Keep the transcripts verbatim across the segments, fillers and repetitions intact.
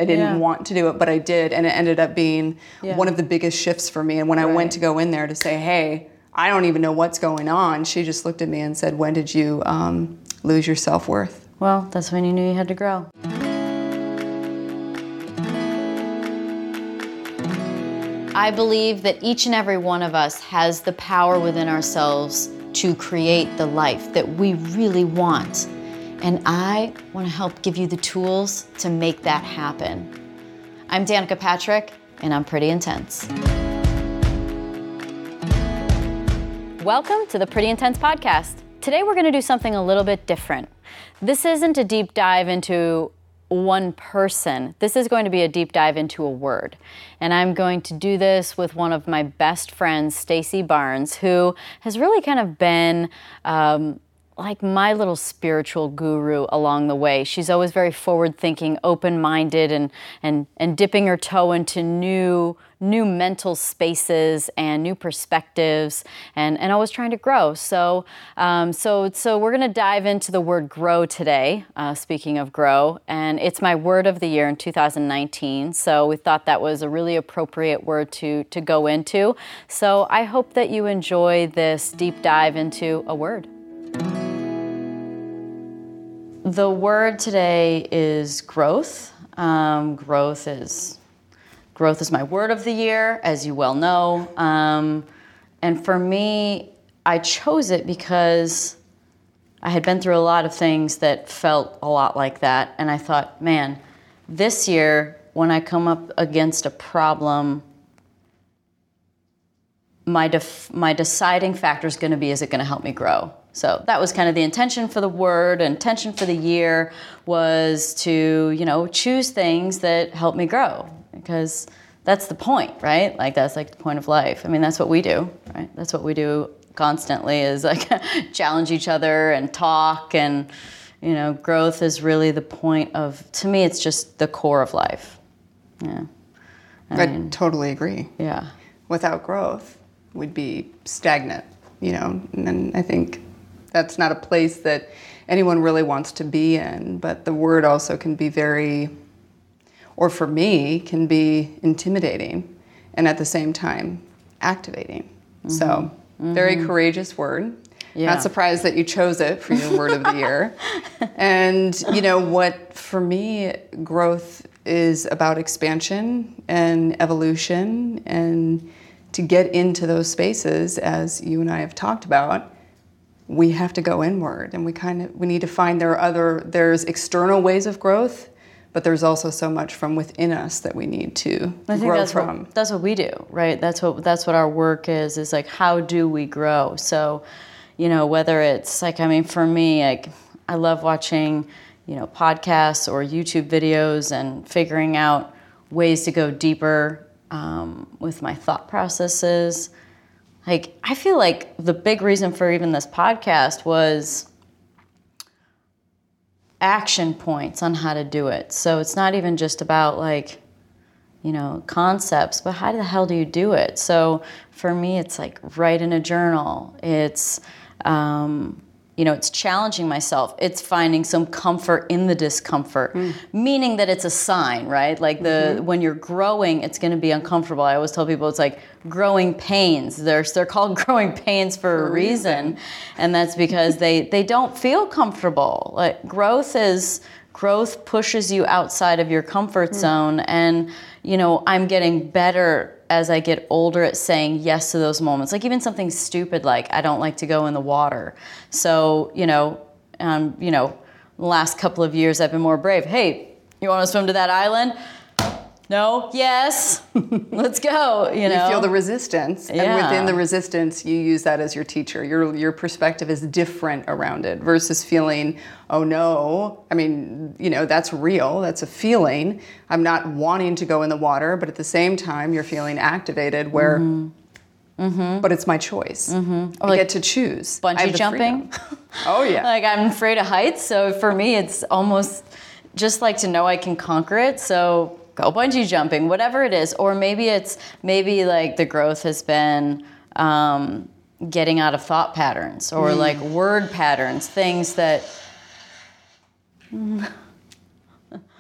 I didn't Yeah. want to do it, but I did, and it ended up being Yeah. one of the biggest shifts for me. And when I Right. went to go in there to say, hey, I don't even know what's going on, she just looked at me and said, when did you um, lose your self-worth? Well, that's when you knew you had to grow. I believe that each and every one of us has the power within ourselves to create the life that we really want. And I want to help give you the tools to make that happen. I'm Danica Patrick, and I'm pretty intense. Welcome to the Pretty Intense Podcast. Today we're going to do something a little bit different. This isn't a deep dive into one person. This is going to be a deep dive into a word. And I'm going to do this with one of my best friends, Stacey Barnes, who has really kind of been um, like my little spiritual guru along the way. She's always very forward-thinking, open-minded, and and and dipping her toe into new new mental spaces and new perspectives, and and always trying to grow. So um, so so we're going to dive into the word grow today. Uh, speaking of grow, and it's my word of the year in two thousand nineteen. So we thought that was a really appropriate word to to go into. So I hope that you enjoy this deep dive into a word. The word today is growth. Um, growth is growth is my word of the year, as you well know. Um, and for me, I chose it because I had been through a lot of things that felt a lot like that. And I thought, man, this year, when I come up against a problem, my def- my deciding factor is going to be, is it going to help me grow? So that was kind of the intention for the word. Intention for the year was to, you know, choose things that help me grow, because that's the point, right? Like that's like the point of life. I mean, that's what we do, right? That's what we do constantly, is like challenge each other and talk, and, you know, growth is really the point of, to me, it's just the core of life. Yeah. I, I mean, totally agree. Yeah. Without growth, we'd be stagnant, you know, and I think that's not a place that anyone really wants to be in, but the word also can be very, or for me, can be intimidating and at the same time activating. Mm-hmm. So, mm-hmm. Very courageous word. Yeah. Not surprised that you chose it for your word of the year. And, you know, what for me, growth is about expansion and evolution, and to get into those spaces, as you and I have talked about, we have to go inward, and we kind of we need to find there are other there's external ways of growth, but there's also so much from within us that we need to I think grow that's from. What, that's what we do, right? That's what that's what our work is. Is like, how do we grow? So, you know, whether it's like, I mean, for me, like, I love watching, you know, podcasts or YouTube videos and figuring out ways to go deeper um, with my thought processes. Like, I feel like the big reason for even this podcast was action points on how to do it. So it's not even just about, like, you know, concepts, but how the hell do you do it? So for me, it's like, write in a journal. It's, um, you know, it's challenging myself. It's finding some comfort in the discomfort, mm. meaning that it's a sign, right? Like the mm-hmm. when you're growing, it's going to be uncomfortable. I always tell people it's like growing pains. They're they're called growing pains for, for a reason, reason. And that's because they they don't feel comfortable. Like growth is growth pushes you outside of your comfort mm. zone, and you know, I'm getting better as I get older at saying yes to those moments. Like even something stupid like, I don't like to go in the water. So, you know, um, you know, the last couple of years I've been more brave. Hey, you want to swim to that island? No? Yes? Let's go, you know? You feel the resistance, yeah. and within the resistance, you use that as your teacher. Your your perspective is different around it versus feeling, oh no, I mean, you know, that's real, that's a feeling. I'm not wanting to go in the water, but at the same time, you're feeling activated where, mm-hmm. Mm-hmm. but it's my choice. Mm-hmm. I like get to choose. Bungee jumping. Oh yeah. Like I'm afraid of heights, so for me, it's almost just like to know I can conquer it, so go bungee jumping, whatever it is. Or maybe it's, maybe like the growth has been um, getting out of thought patterns or mm. like word patterns, things that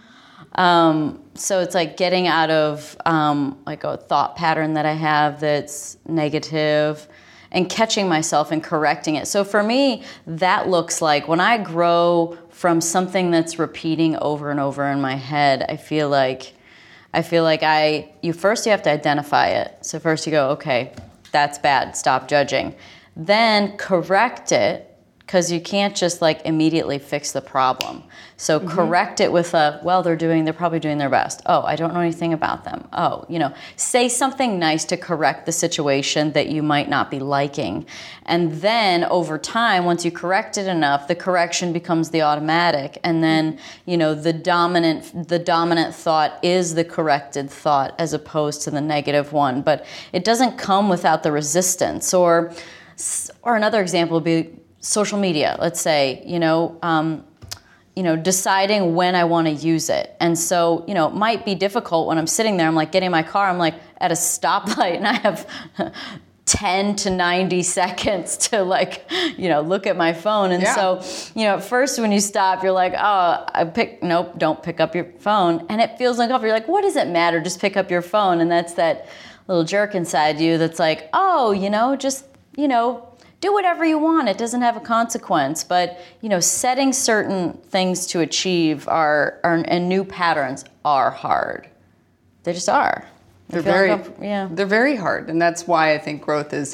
Um, so it's like getting out of um, like a thought pattern that I have that's negative and catching myself and correcting it. So for me, that looks like when I grow from something that's repeating over and over in my head, I feel like I feel like I, you first you have to identify it. So first you go, okay, that's bad, stop judging. Then correct it, because you can't just like immediately fix the problem. So mm-hmm. correct it with a, well, they're doing, they're probably doing their best. Oh, I don't know anything about them. Oh, you know, say something nice to correct the situation that you might not be liking. And then over time, once you correct it enough, the correction becomes the automatic. And then, you know, the dominant, the dominant thought is the corrected thought as opposed to the negative one. But it doesn't come without the resistance. Or, or another example would be social media. Let's say, you know, um, you know, deciding when I want to use it. And so, you know, it might be difficult when I'm sitting there, I'm like getting in my car, I'm like at a stoplight and I have ten to ninety seconds to like, you know, look at my phone. And yeah. so, you know, at first when you stop, you're like, oh, I pick, nope, don't pick up your phone. And it feels uncomfortable. You're like, what does it matter? Just pick up your phone. And that's that little jerk inside you that's like, oh, you know, just, you know, do whatever you want. It doesn't have a consequence. But, you know, setting certain things to achieve are, are and new patterns are hard. They just are. They're very, yeah. They're very hard. And that's why I think growth is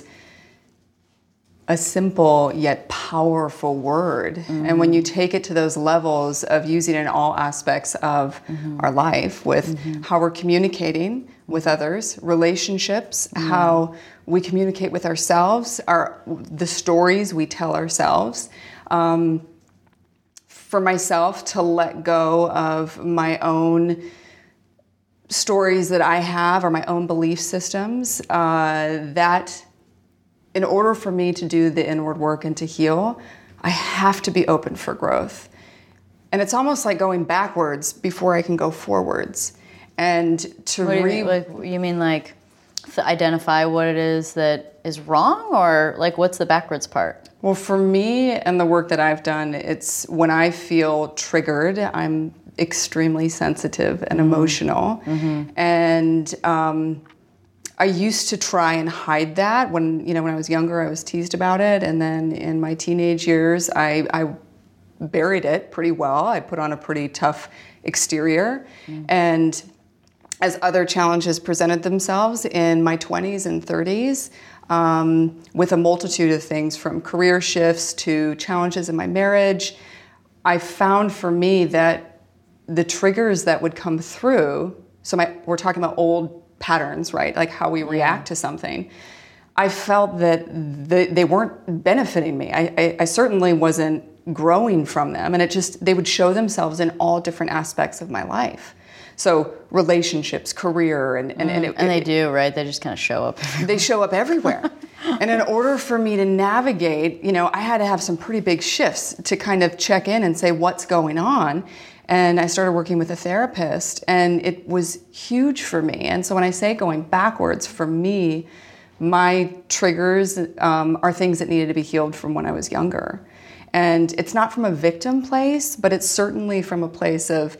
a simple yet powerful word. Mm-hmm. And when you take it to those levels of using it in all aspects of mm-hmm. our life, with mm-hmm. how we're communicating with others, relationships, mm-hmm. how we communicate with ourselves, our the stories we tell ourselves. Um, for myself to let go of my own stories that I have or my own belief systems, uh, that in order for me to do the inward work and to heal, I have to be open for growth. And it's almost like going backwards before I can go forwards. And to what do you, re- mean, like, you mean like to identify what it is that is wrong, or like what's the backwards part? Well, for me and the work that I've done, it's when I feel triggered, I'm extremely sensitive and mm-hmm. emotional. Mm-hmm. And um, I used to try and hide that. When, you know, when I was younger, I was teased about it. And then in my teenage years, I, I buried it pretty well. I put on a pretty tough exterior. Mm-hmm. And as other challenges presented themselves in my twenties and thirties, um, with a multitude of things from career shifts to challenges in my marriage, I found for me that the triggers that would come through, so my, we're talking about old patterns, right? Like how we react yeah. to something. I felt that the, they weren't benefiting me. I, I, I certainly wasn't growing from them, and it just, they would show themselves in all different aspects of my life. So relationships, career, and and, mm, and, it, and they it, do, right? They just kind of show up everywhere. They show up everywhere. And in order for me to navigate, you know, I had to have some pretty big shifts to kind of check in and say what's going on. And I started working with a therapist, and it was huge for me. And so when I say going backwards, for me, my triggers um, are things that needed to be healed from when I was younger. And it's not from a victim place, but it's certainly from a place of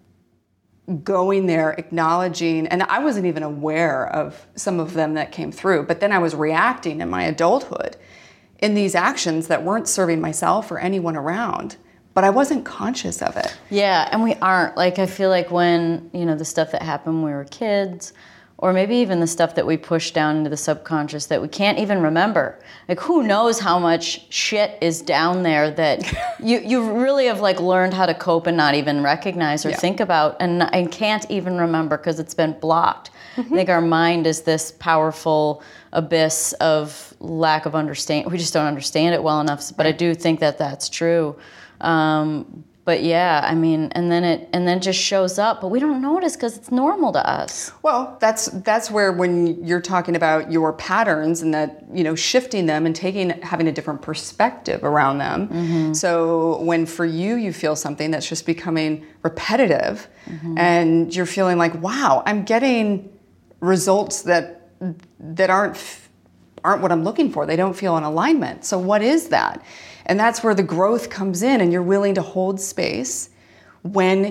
going there, acknowledging, and I wasn't even aware of some of them that came through, but then I was reacting in my adulthood in these actions that weren't serving myself or anyone around, but I wasn't conscious of it. Yeah, and we aren't. Like, I feel like when, you know, the stuff that happened when we were kids, or maybe even the stuff that we push down into the subconscious that we can't even remember. Like, who knows how much shit is down there that you, you really have like learned how to cope and not even recognize or yeah. think about, and, and can't even remember because it's been blocked. Mm-hmm. I think our mind is this powerful abyss of lack of understanding. We just don't understand it well enough, but I do think that that's true. Um, But yeah, I mean, and then it and then just shows up, but we don't notice because it's normal to us. Well, that's that's where when you're talking about your patterns and that, you know, shifting them and taking having a different perspective around them. Mm-hmm. So when for you you feel something that's just becoming repetitive, mm-hmm. and you're feeling like, wow, I'm getting results that that aren't aren't what I'm looking for. They don't feel in alignment. So what is that? And that's where the growth comes in, and you're willing to hold space when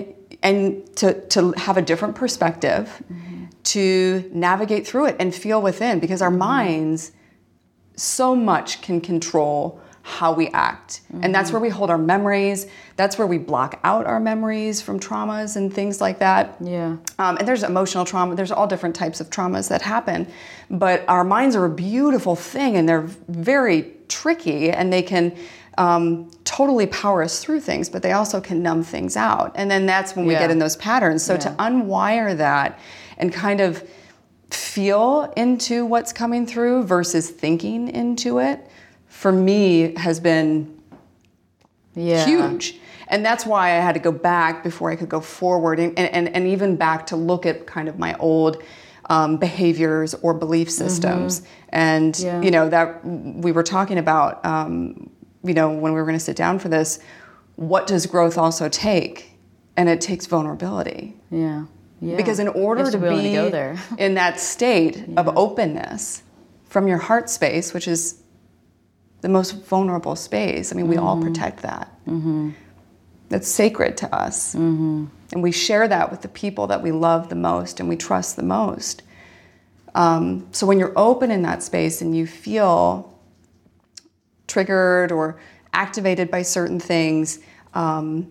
and to, to have a different perspective, mm-hmm. to navigate through it and feel within, because our mm-hmm. minds so much can control how we act. Mm-hmm. And that's where we hold our memories. That's where we block out our memories from traumas and things like that. Yeah. Um, and there's emotional trauma. There's all different types of traumas that happen. But our minds are a beautiful thing, and they're very tricky, and they can um, totally power us through things, but they also can numb things out. And then that's when we Yeah. get in those patterns. So Yeah. to unwire that and kind of feel into what's coming through versus thinking into it, for me, has been Yeah. huge. And that's why I had to go back before I could go forward, and, and, and even back to look at kind of my old um, behaviors or belief systems. Mm-hmm. And, Yeah. you know, that we were talking about, um, you know, when we were going to sit down for this, what does growth also take? And it takes vulnerability. Yeah. Yeah. Because in order You have to, to be willing be to go there. in that state Yeah. of openness from your heart space, which is the most vulnerable space, I mean, we mm-hmm. all protect that. Mm-hmm. That's sacred to us. Mm-hmm. And we share that with the people that we love the most and we trust the most. Um, so when you're open in that space and you feel triggered or activated by certain things, um,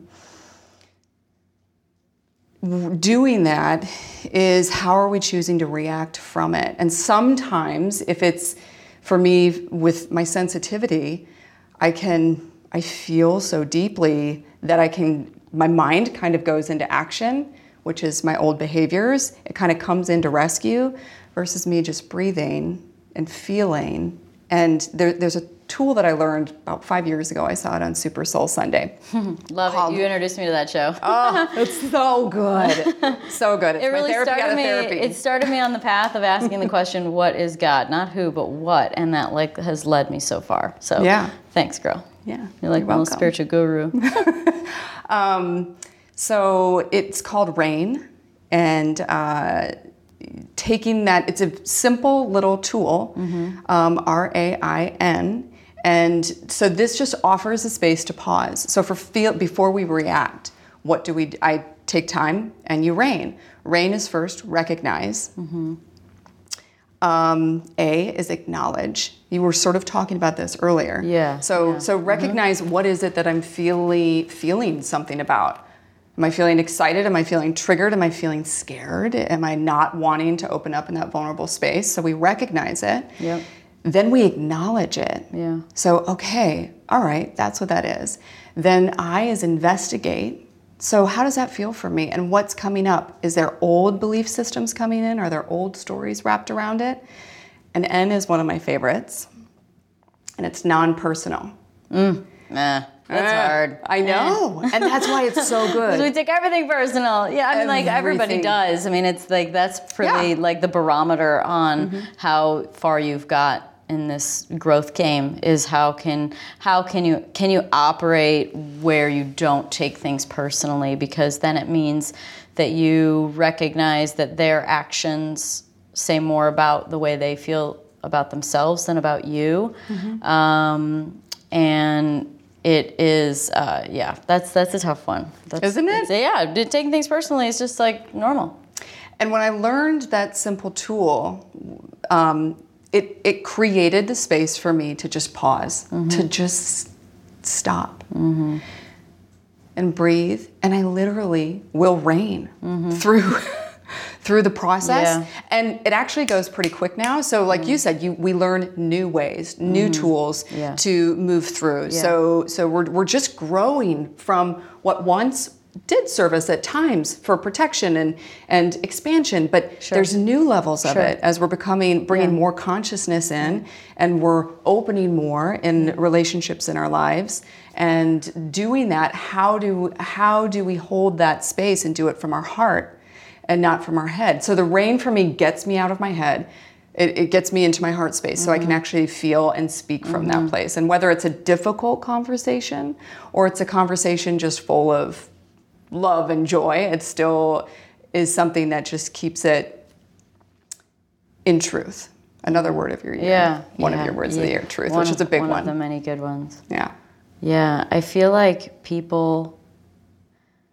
doing that is how are we choosing to react from it? And sometimes, if it's, for me, with my sensitivity, I can, I feel so deeply that I can, my mind kind of goes into action, which is my old behaviors. It kind of comes into rescue versus me just breathing and feeling. And there, there's a tool that I learned about five years ago. I saw it on Super Soul Sunday. Love called, it. You introduced me to that show. Oh, it's so good. So good. It's it really my therapy started out of me. therapy. It started me on the path of asking the question, "What is God?" Not who, but what, and that like has led me so far. So yeah, thanks, girl. Yeah, you're like you're my little welcome. spiritual guru. um, so it's called RAIN, and uh, taking that, it's a simple little tool, mm-hmm. um, R A I N. And so this just offers a space to pause. So for feel before we react, what do we? I take time and you RAIN. RAIN is first recognize. Mm-hmm. Um, A is acknowledge. You were sort of talking about this earlier. Yeah. So yeah. so recognize mm-hmm. what is it that I'm feeling feeling something about. Am I feeling excited? Am I feeling triggered? Am I feeling scared? Am I not wanting to open up in that vulnerable space? So we recognize it. Yep. Then we acknowledge it. Yeah. So, okay, all right, that's what that is. Then I is investigate. So how does that feel for me? And what's coming up? Is there old belief systems coming in? Are there old stories wrapped around it? And N is one of my favorites. And it's non-personal. Mm. Nah. That's uh, hard. I know. And that's why it's so good. We take everything personal. Yeah, I mean, like, everybody does. I mean, it's like, that's really yeah. like the barometer on mm-hmm. how far you've got in this growth game is how can how can you can you operate where you don't take things personally, because then it means that you recognize that their actions say more about the way they feel about themselves than about you. Mm-hmm. Um, and it is, uh, yeah, that's that's a tough one. That's, Isn't it? Yeah, taking things personally is just like normal. And when I learned that simple tool, um, it it created the space for me to just pause, mm-hmm. to just stop mm-hmm. and breathe. And I literally will RAIN mm-hmm. through through the process. Yeah. And it actually goes pretty quick now. So like mm-hmm. you said, you we learn new ways, new mm-hmm. tools yeah. to move through. Yeah. So so we're we're just growing from what once did serve us at times for protection and, and expansion, but sure. there's new levels of sure. it as we're becoming, bringing yeah. more consciousness in, and we're opening more in relationships in our lives. And doing that, how do how do we hold that space and do it from our heart and not from our head? So the RAIN for me gets me out of my head. It, it gets me into my heart space, mm-hmm. so I can actually feel and speak from mm-hmm. that place. And whether it's a difficult conversation or it's a conversation just full of love and joy, it still is something that just keeps it in truth. Another word of your year. Yeah. One yeah, of your words yeah. of the year, truth, one which of, is a big one. One of the many good ones. Yeah. Yeah. I feel like people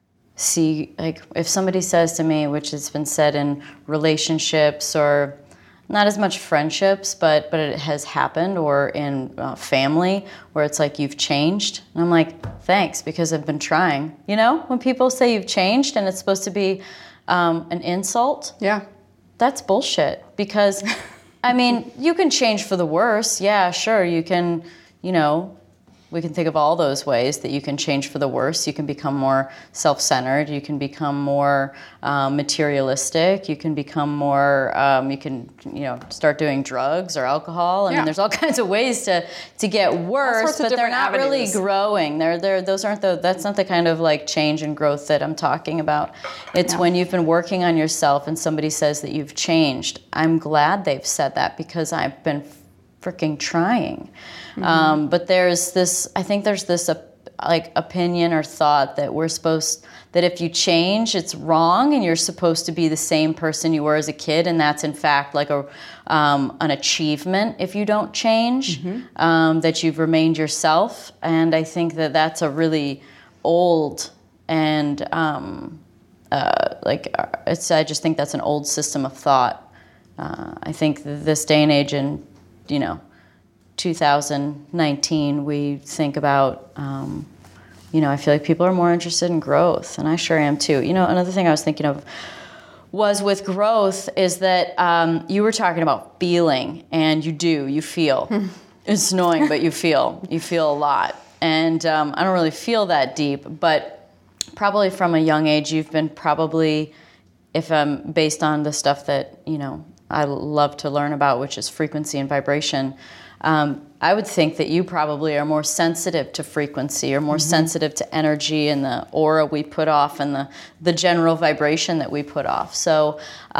see, like, if somebody says to me, which has been said in relationships or not as much friendships, but but it has happened, or in uh, family, where it's like, you've changed. And I'm like, thanks, because I've been trying. You know, when people say you've changed and it's supposed to be um, an insult, yeah, that's bullshit. Because, I mean, you can change for the worse. Yeah, sure, you can, you know, we can think of all those ways that you can change for the worse. You can become more self-centered. You can become more um, materialistic. You can become more, um, you can, you know, start doing drugs or alcohol. I yeah. mean, there's all kinds of ways to, to get worse, but they're not avenues. really growing. They're, they're, those aren't the, that's not the kind of like change and growth that I'm talking about. It's yeah. when you've been working on yourself and somebody says that you've changed. I'm glad they've said that, because I've been freaking trying. Mm-hmm. Um, but there's this, I think there's this uh, like opinion or thought that we're supposed, that if you change, it's wrong, and you're supposed to be the same person you were as a kid, and that's in fact like a um, an achievement if you don't change, mm-hmm. um, that you've remained yourself. And I think that that's a really old and um, uh, like uh, it's. I just think that's an old system of thought. Uh, I think this day and age, in you know, two thousand nineteen, we think about, um, you know, I feel like people are more interested in growth, and I sure am too. You know, another thing I was thinking of was with growth is that um, you were talking about feeling, and you do, you feel. It's annoying, but you feel. You feel a lot. And um, I don't really feel that deep, but probably from a young age, you've been probably, if um, based on the stuff that, you know, I love to learn about, which is frequency and vibration. Um, I would think that you probably are more sensitive to frequency, or more mm-hmm. sensitive to energy and the aura we put off, and the, the general vibration that we put off. So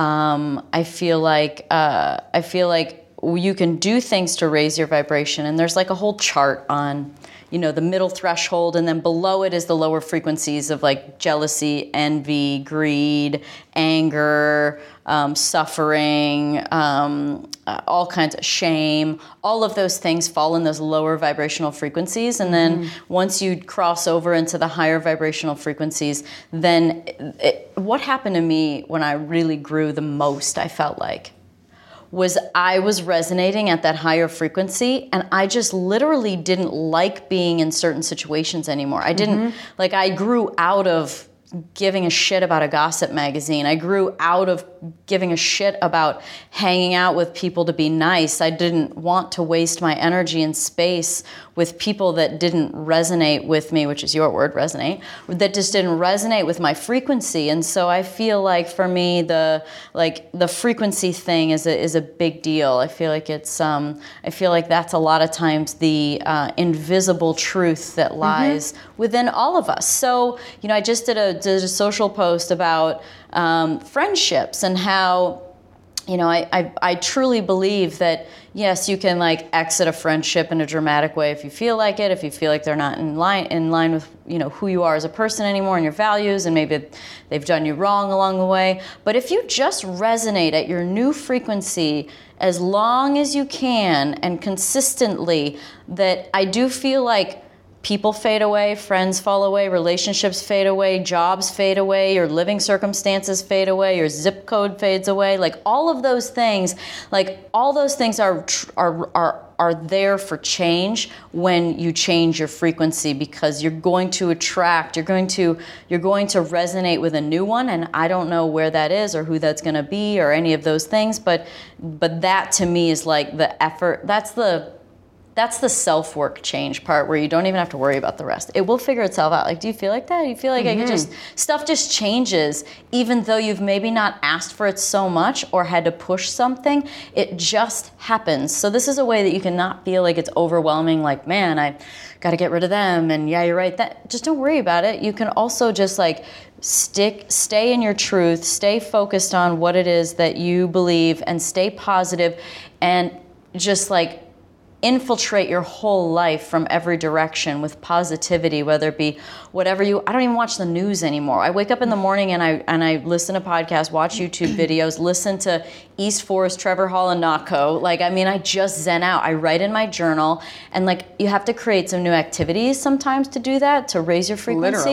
um, I feel like uh, I feel like you can do things to raise your vibration, and there's like a whole chart on, you know, the middle threshold, and then below it is the lower frequencies of like jealousy, envy, greed, anger, um, suffering, um, uh, all kinds of shame. All of those things fall in those lower vibrational frequencies. And then mm-hmm. once you cross over into the higher vibrational frequencies, then it, it, what happened to me when I really grew the most, I felt like, was I was resonating at that higher frequency, and I just literally didn't like being in certain situations anymore. I didn't, mm-hmm. like I grew out of giving a shit about a gossip magazine. I grew out of giving a shit about hanging out with people to be nice. I didn't want to waste my energy and space with people that didn't resonate with me, which is your word, resonate, that just didn't resonate with my frequency. And so I feel like for me, the like the frequency thing is a, is a big deal. I feel like it's, um, I feel like that's a lot of times the uh, invisible truth that lies mm-hmm. within all of us. So, you know, I just did a, did a social post about um, friendships, and how, you know, I, I I truly believe that, yes, you can like exit a friendship in a dramatic way if you feel like it, if you feel like they're not in line in line with, you know, who you are as a person anymore and your values, and maybe they've done you wrong along the way. But if you just resonate at your new frequency as long as you can and consistently, that I do feel like people fade away, friends fall away, relationships fade away, jobs fade away, your living circumstances fade away, your zip code fades away. Like all of those things, like all those things are are are are there for change when you change your frequency, because you're going to attract, you're going to you're going to resonate with a new one, and I don't know where that is or who that's going to be or any of those things, but but that to me is like the effort. That's the That's the self-work change part, where you don't even have to worry about the rest. It will figure itself out. Like, do you feel like that? Do you feel like mm-hmm. I could just, stuff just changes, even though you've maybe not asked for it so much or had to push something, it just happens. So this is a way that you can not feel like it's overwhelming, like, man, I got to get rid of them, and yeah, you're right. That, just don't worry about it. You can also just like stick, stay in your truth, stay focused on what it is that you believe, and stay positive, and just like infiltrate your whole life from every direction with positivity, whether it be whatever you, I don't even watch the news anymore. I wake up in the morning and I and I listen to podcasts, watch YouTube videos, listen to East Forest, Trevor Hall, and Nako. Like, I mean, I just zen out. I write in my journal, and like, you have to create some new activities sometimes to do that, to raise your frequency. Literally.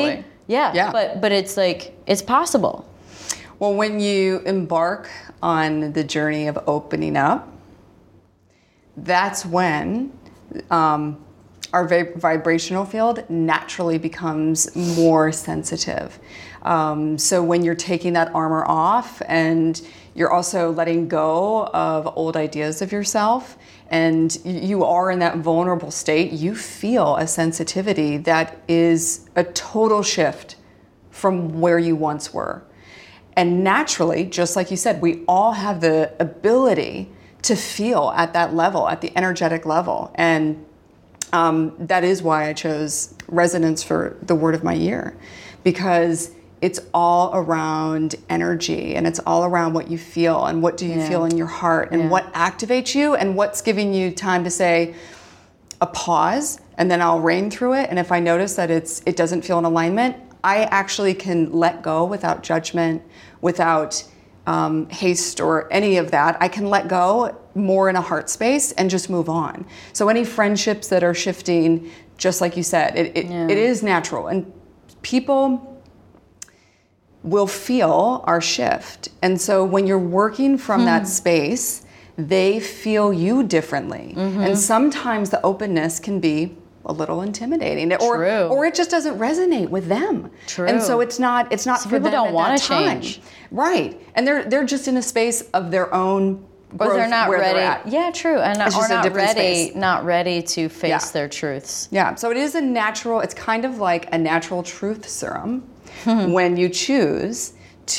Yeah, Yeah. but but it's like it's possible. Well, when you embark on the journey of opening up, that's when um, our vib- vibrational field naturally becomes more sensitive. Um, so when you're taking that armor off and you're also letting go of old ideas of yourself, and you are in that vulnerable state, you feel a sensitivity that is a total shift from where you once were. And naturally, just like you said, we all have the ability to feel at that level, at the energetic level. And um, that is why I chose resonance for the word of my year, because it's all around energy, and it's all around what you feel and what do you Yeah. feel in your heart, and Yeah. what activates you, and what's giving you time to say a pause, and then I'll reign through it. And if I notice that it's it doesn't feel in alignment, I actually can let go without judgment, without um, haste or any of that. I can let go more in a heart space and just move on. So any friendships that are shifting, just like you said, it, it, Yeah. it is natural. And people will feel our shift. And so when you're working from that space, they feel you differently. And sometimes the openness can be a little intimidating, or True. or it just doesn't resonate with them. True. And so it's not it's not Some for people them don't at wanna that time. change. Right. And they're they're just in a space of their own Or growth they're not where ready. they're at. Yeah, true. And It's or just a not different ready, space. not ready to face Yeah. their truths. Yeah, so it is a natural, it's kind of like a natural truth serum when you choose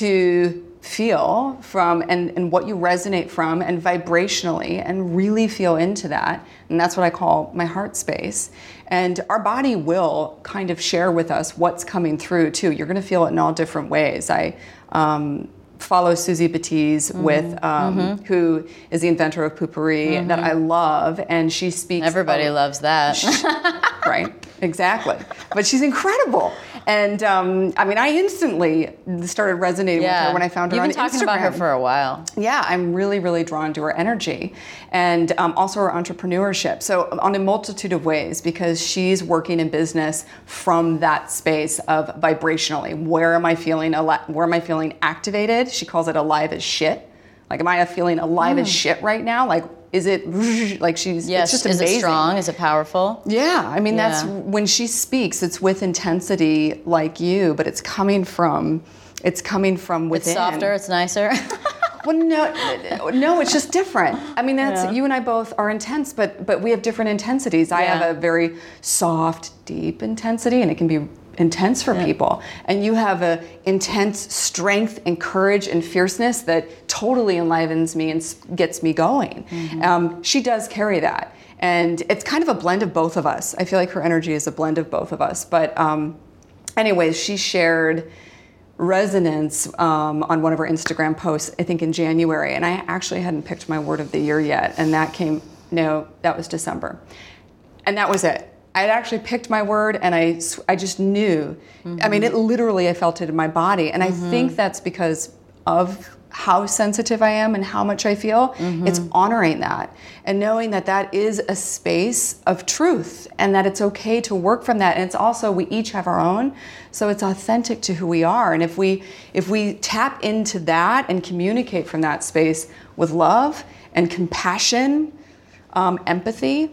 to feel from and, and what you resonate from and vibrationally and really feel into that. And that's what I call my heart space. And our body will kind of share with us what's coming through too. You're going to feel it in all different ways. I um, follow Susie Batiz with um, who is the inventor of Poopery that I love, and she speaks. Everybody of- loves that. right, exactly. But she's incredible. And um, I mean, I instantly started resonating with her when I found her You've on been talking Instagram. about her for a while. Yeah, I'm really, really drawn to her energy, and um, also her entrepreneurship. So on a multitude of ways, because she's working in business from that space of vibrationally. Where am I feeling? Al- where am I feeling activated? She calls it alive as shit. Like, am I feeling alive as shit right now? Like, is it like she's? Yes. It's just Is amazing. it strong? Is it powerful? Yeah, I mean, that's Yeah. when she speaks, it's with intensity like you, but it's coming from, it's coming from within. It's softer. It's nicer. Well, no, no, it's just different. I mean, that's, Yeah. you and I both are intense, but but we have different intensities. I Yeah. have a very soft, deep intensity, and it can be intense for people. And you have a intense strength and courage and fierceness that totally enlivens me and s- gets me going. Mm-hmm. Um, she does carry that. And it's kind of a blend of both of us. I feel like her energy is a blend of both of us. But um, anyways, she shared resonance um, on one of her Instagram posts, I think in January. And I actually hadn't picked my word of the year yet. And that came, no, that was December. And that was it. I had actually picked my word, and I, s- I just knew. I mean, it literally, I felt it in my body. And I think that's because of how sensitive I am and how much I feel. It's honoring that and knowing that that is a space of truth, and that it's okay to work from that. And it's also, we each have our own, so it's authentic to who we are. And if we if we tap into that and communicate from that space with love and compassion, um, empathy,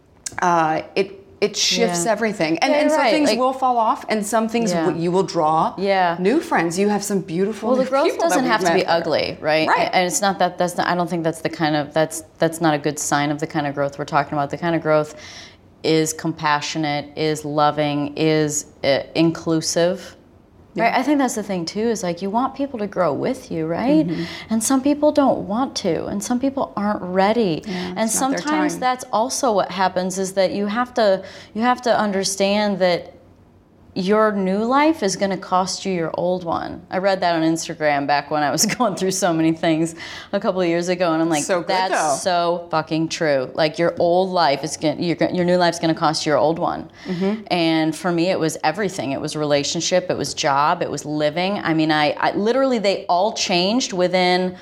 uh, it it shifts Yeah. everything. And, Yeah, and you're some right. things Like- will fall off, and some things Yeah. w- you will draw Yeah. new friends. You have some beautiful Well, the new growth people that doesn't we've have to met be there. ugly, right? Right. And it's not that. That's not. I don't think that's the kind of. That's that's not a good sign of the kind of growth we're talking about. The kind of growth is compassionate, is loving, is uh, inclusive. Right. I think that's the thing too. Is like you want people to grow with you, right? Mm-hmm. And some people don't want to, and some people aren't ready. and it's not their sometimes time. that's also what happens. Is that you have to you have to understand that your new life is going to cost you your old one. I read that on Instagram back when I was going through so many things a couple of years ago, and I'm like, So good, that's though. so fucking true. Like your old life is going, your your new life's going to cost you your old one. Mm-hmm. And for me, it was everything. It was relationship. It was job. It was living. I mean, I, I literally they all changed within.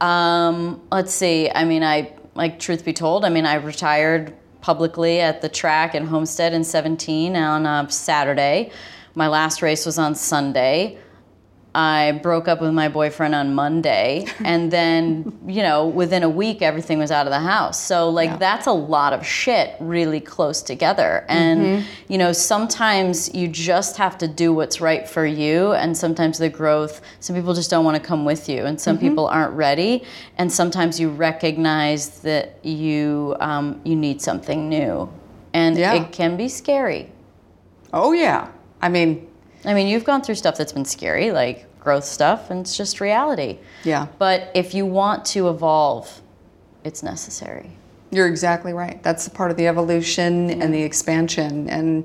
Um, let's see. I mean, I like truth be told. I mean, I retired publicly at the track in Homestead in seventeen on a Saturday, my last race was on Sunday. I broke up with my boyfriend on Monday, and then, you know, within a week, everything was out of the house. So, like, yeah. that's a lot of shit really close together. And, mm-hmm. you know, sometimes you just have to do what's right for you, and sometimes the growth, some people just don't want to come with you, and some mm-hmm. people aren't ready, and sometimes you recognize that you, um, you need something new. And yeah. it can be scary. Oh, yeah. I mean... I mean, you've gone through stuff that's been scary, like growth stuff, and it's just reality. Yeah. But if you want to evolve, it's necessary. You're exactly right. That's part of the evolution yeah. and the expansion. And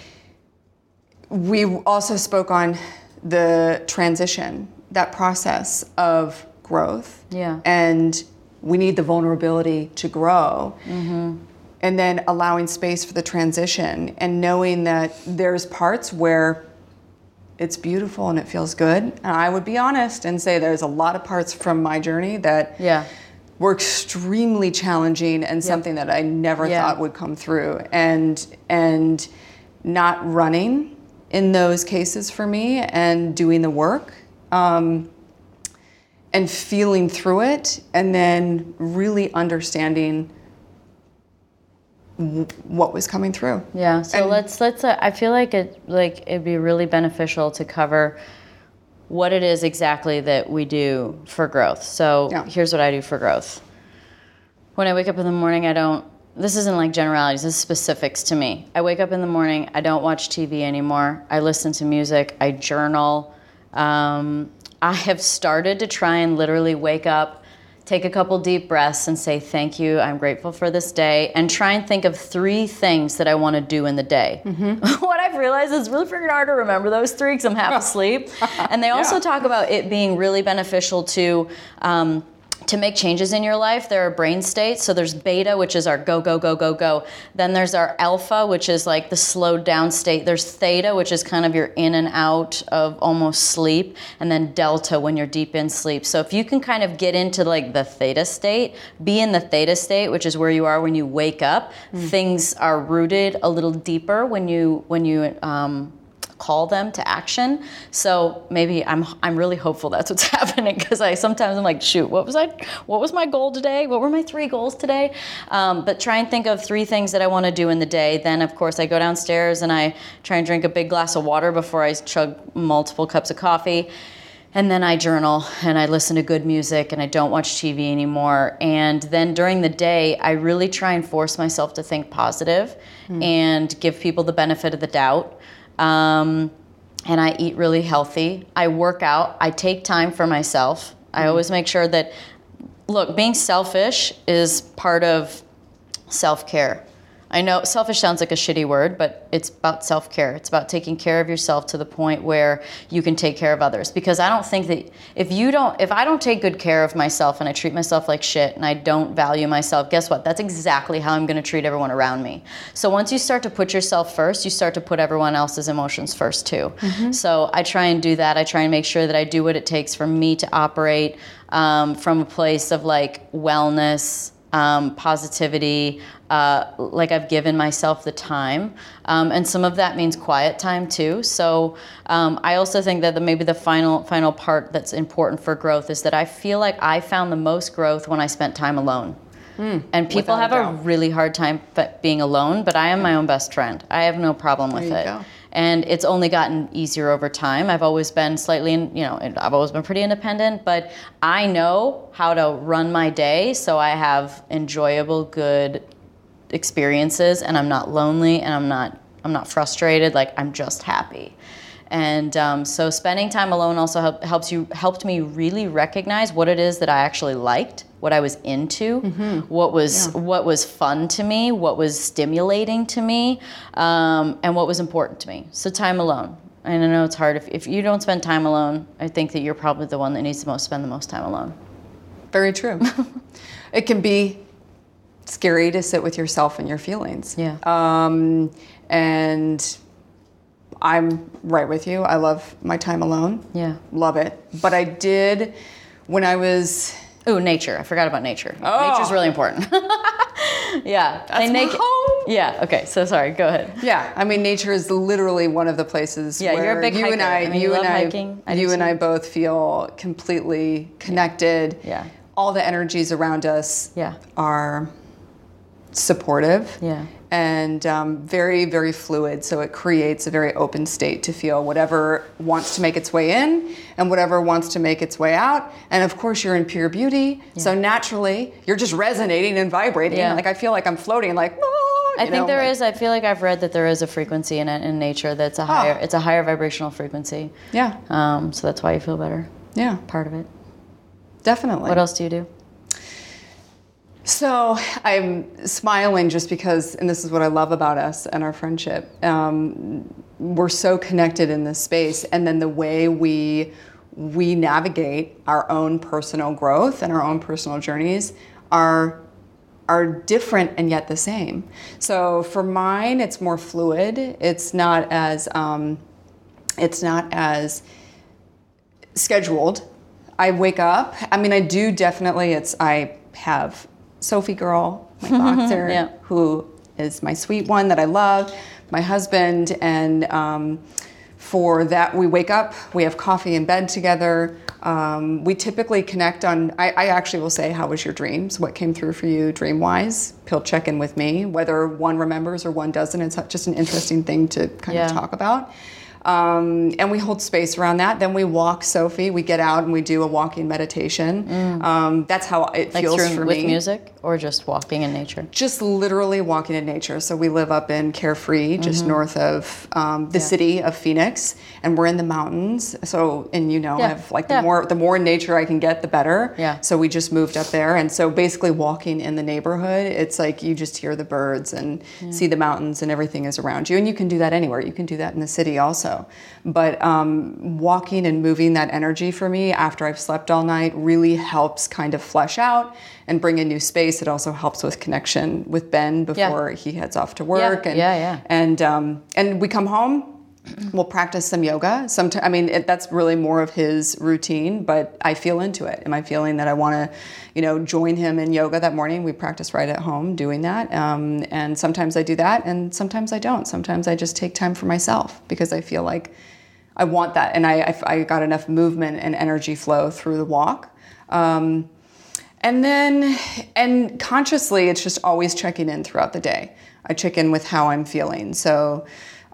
we also spoke on the transition, that process of growth. Yeah. And we need the vulnerability to grow. Mm-hmm. And then allowing space for the transition and knowing that there's parts where it's beautiful and it feels good. And I would be honest and say there's a lot of parts from my journey that yeah. were extremely challenging and yep. something that I never yeah. thought would come through. And and not running in those cases for me and doing the work um, and feeling through it and then really understanding what was coming through. Yeah. So and let's let's. Uh, I feel like it like it'd be really beneficial to cover what it is exactly that we do for growth. So yeah. here's what I do for growth. When I wake up in the morning, I don't. This isn't like generalities. This is specifics to me. I wake up in the morning. I don't watch T V anymore. I listen to music. I journal. Um, I have started to try and literally wake up, take a couple deep breaths and say, thank you, I'm grateful for this day, and try and think of three things that I want to do in the day. Mm-hmm. What I've realized is it's really freaking hard to remember those three because I'm half asleep. And they also yeah. talk about it being really beneficial to um, to make changes in your life. There are brain states. So there's beta, which is our go, go, go, go, go. Then there's our alpha, which is like the slowed down state. There's theta, which is kind of your in and out of almost sleep. And then delta, when you're deep in sleep. So if you can kind of get into like the theta state, be in the theta state, which is where you are when you wake up, mm. things are rooted a little deeper when you, when you, um, call them to action. So maybe I'm I'm really hopeful that's what's happening, because I sometimes I'm like, shoot, what was I what was my goal today? What were my three goals today? Um, but try and think of three things that I want to do in the day. Then of course I go downstairs and I try and drink a big glass of water before I chug multiple cups of coffee. And then I journal and I listen to good music and I don't watch T V anymore. And then during the day, I really try and force myself to think positive mm. and give people the benefit of the doubt. Um, and I eat really healthy. I work out. I take time for myself. I mm-hmm. always make sure that, look, being selfish is part of self-care. I know selfish sounds like a shitty word, but it's about self-care. It's about taking care of yourself to the point where you can take care of others. Because I don't think that if you don't, if I don't take good care of myself and I treat myself like shit and I don't value myself, guess what? That's exactly how I'm going to treat everyone around me. So once you start to put yourself first, you start to put everyone else's emotions first too. Mm-hmm. So I try and do that. I try and make sure that I do what it takes for me to operate um, from a place of like wellness, Um, positivity, uh, like I've given myself the time. Um, and some of that means quiet time too. So um, I also think that the, maybe the final final part that's important for growth is that I feel like I found the most growth when I spent time alone. Mm, and people have a, a really hard time being alone, but I am my own best friend. I have no problem with it. Go. And it's only gotten easier over time. I've always been slightly, you know, I've always been pretty independent, but I know how to run my day so I have enjoyable, good experiences, and I'm not lonely, and I'm not, I'm not frustrated. Like I'm just happy. And um, so spending time alone also help, helps you helped me really recognize what it is that I actually liked, what I was into, mm-hmm. what was yeah. what was fun to me, what was stimulating to me, um, and what was important to me. So time alone. And I know it's hard. If, if you don't spend time alone, I think that you're probably the one that needs to most spend the most time alone. Very true. It can be scary to sit with yourself and your feelings. Yeah. Um, and I'm right with you. I love my time alone. Yeah. Love it. But I did, when I was... Ooh, nature. I forgot about nature. Oh. Nature's really important. Yeah. That's my home. Yeah. Okay. So sorry. Go ahead. Yeah. I mean, nature is literally one of the places Yeah, where you're a big you hiker. and I, I mean, you you and love I, hiking. I do you and too. I both feel completely connected. Yeah. All the energies around us Yeah. are supportive. Yeah. And um, very, very fluid. So it creates a very open state to feel whatever wants to make its way in and whatever wants to make its way out. And of course, you're in pure beauty. Yeah. So naturally, you're just resonating and vibrating. Yeah. Like I feel like I'm floating, like. Oh, I think know, there like, is. I feel like I've read that there is a frequency in it in nature that's a higher. Oh. It's a higher vibrational frequency. Yeah. Um, so that's why you feel better. Yeah. Part of it. Definitely. What else do you do? So I'm smiling just because, and this is what I love about us and our friendship, um, we're so connected in this space, and then the way we we navigate our own personal growth and our own personal journeys are are different and yet the same. So for mine, it's more fluid. It's not as um, it's not as scheduled. I wake up. I mean, I do definitely. It's I have. Sophie girl, my boxer, yeah. who is my sweet one that I love, my husband, and um, for that we wake up, we have coffee in bed together. Um, we typically connect on, I, I actually will say, how was your dreams? What came through for you dream-wise? He'll check in with me, whether one remembers or one doesn't. It's just an interesting thing to kind yeah. of talk about. Um, and we hold space around that. Then we walk Sophie. We get out and we do a walking meditation. Mm. Um, that's how it like feels through, for with me. With music or just walking in nature? Just literally walking in nature. So we live up in Carefree, just mm-hmm. north of um, the yeah. city of Phoenix, and we're in the mountains. So, and you know, yeah. I have like the yeah. more the more nature I can get, the better. Yeah. So we just moved up there, and so basically walking in the neighborhood, it's like you just hear the birds and yeah. see the mountains, and everything is around you. And you can do that anywhere. You can do that in the city also. But um, walking and moving that energy for me after I've slept all night really helps kind of flesh out and bring a new space. It also helps with connection with Ben before yeah. he heads off to work. Yeah, and, yeah, yeah. And, um, and we come home, we'll practice some yoga. Sometimes, I mean, it, that's really more of his routine, but I feel into it. Am I feeling that I want to, you know, join him in yoga that morning? We practice right at home doing that. Um, and sometimes I do that, and sometimes I don't. Sometimes I just take time for myself because I feel like I want that, and I, I, I got enough movement and energy flow through the walk. Um, and then, and consciously, it's just always checking in throughout the day. I check in with how I'm feeling. So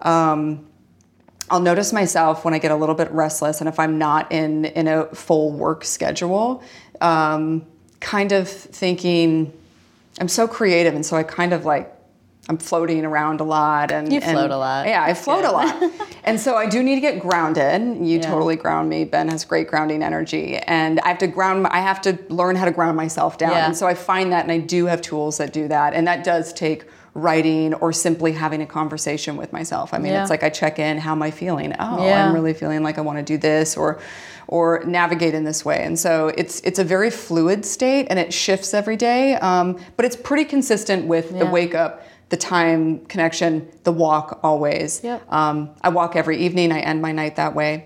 um, I'll notice myself when I get a little bit restless, and if I'm not in, in a full work schedule, um, kind of thinking, I'm so creative, and so I kind of like, I'm floating around a lot. And You float and, a lot. Yeah, I float a lot. And so I do need to get grounded. You yeah. totally ground me. Ben has great grounding energy. And I have to ground, I have to learn how to ground myself down. Yeah. And so I find that, and I do have tools that do that. And that does take writing or simply having a conversation with myself. I mean, yeah. it's like I check in, how am I feeling? Oh, yeah. I'm really feeling like I want to do this or or navigate in this way. And so it's it's a very fluid state, and it shifts every day. Um, but it's pretty consistent with yeah. the wake up, the time connection, the walk always. Yep. Um, I walk every evening. I end my night that way.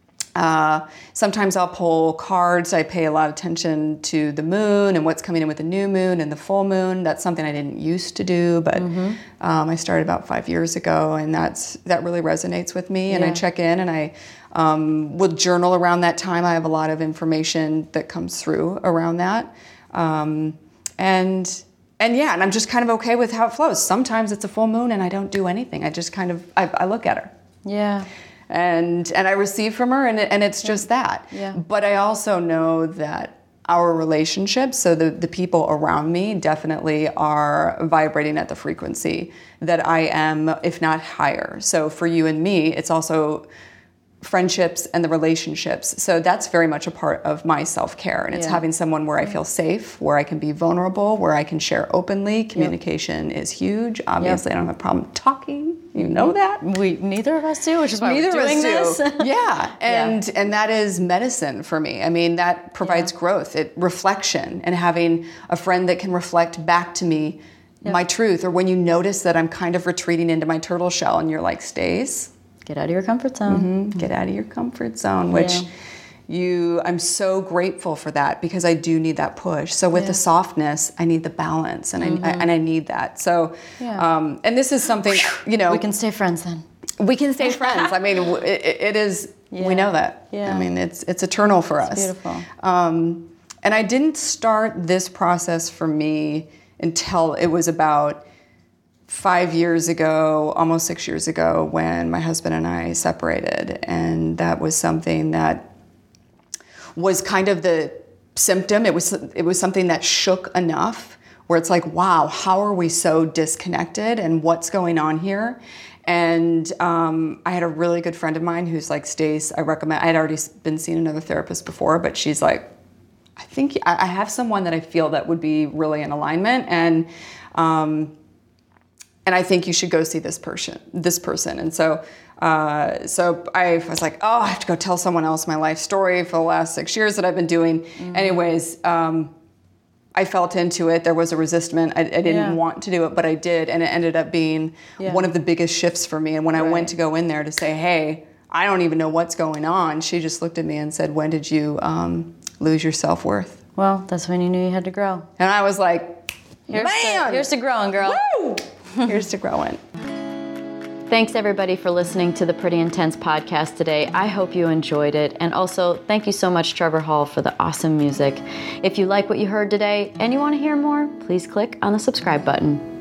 Uh, sometimes I'll pull cards. I pay a lot of attention to the moon and what's coming in with the new moon and the full moon. That's something I didn't used to do, but mm-hmm. um, I started about five years ago, and that's that really resonates with me. And yeah. I check in, and I um, will journal around that time. I have a lot of information that comes through around that, um, and. And yeah, and I'm just kind of okay with how it flows. Sometimes it's a full moon and I don't do anything. I just kind of, I, I look at her. Yeah. And and I receive from her, and, it, and it's just that. Yeah. But I also know that our relationships, so the, the people around me definitely are vibrating at the frequency that I am, if not higher. So for you and me, it's also friendships and the relationships. So that's very much a part of my self-care. And it's yeah. having someone where I feel safe, where I can be vulnerable, where I can share openly. Communication yep. is huge. Obviously, yep. I don't have a problem talking. You know that. We neither of us do, which is why neither we're doing of us this. do. yeah. And yeah. and that is medicine for me. I mean, that provides yeah. growth, it reflection, and having a friend that can reflect back to me yep. my truth. Or when you notice that I'm kind of retreating into my turtle shell and you're like, Stace, get out of your comfort zone. Mm-hmm. Get out of your comfort zone, which, yeah. you, I'm so grateful for that because I do need that push. So with Yeah. the softness, I need the balance, and Mm-hmm. I, I and I need that. So, Yeah. um, and this is something, you know, We can stay friends then. we can stay friends. I mean, w- it, it is. Yeah. We know that. Yeah. I mean, it's it's eternal for us. Beautiful. Um, and I didn't start this process for me until it was about five years ago, almost six years ago, when my husband and I separated, and that was something that was kind of the symptom. It was it was something that shook enough where it's like, wow, how are we so disconnected, and what's going on here? And um, I had a really good friend of mine who's like, Stace, I recommend, I had already been seeing another therapist before, but she's like, I think I I have someone that I feel that would be really in alignment, and um, and I think you should go see this person, this person. And so, uh, so I was like, oh, I have to go tell someone else my life story for the last six years that I've been doing. Mm-hmm. Anyways, um, I felt into it. There was a resistment. I, I didn't Yeah. want to do it, but I did. And it ended up being Yeah. one of the biggest shifts for me. And when I Right. went to go in there to say, hey, I don't even know what's going on, she just looked at me and said, when did you um, lose your self-worth? Well, that's when you knew you had to grow. And I was like, Here's man! to, here's to growing, girl. Woo! Here's to growing. Thanks everybody for listening to the Pretty Intense podcast today. I hope you enjoyed it. And also, thank you so much, Trevor Hall, for the awesome music. If you like what you heard today and you want to hear more, please click on the subscribe button.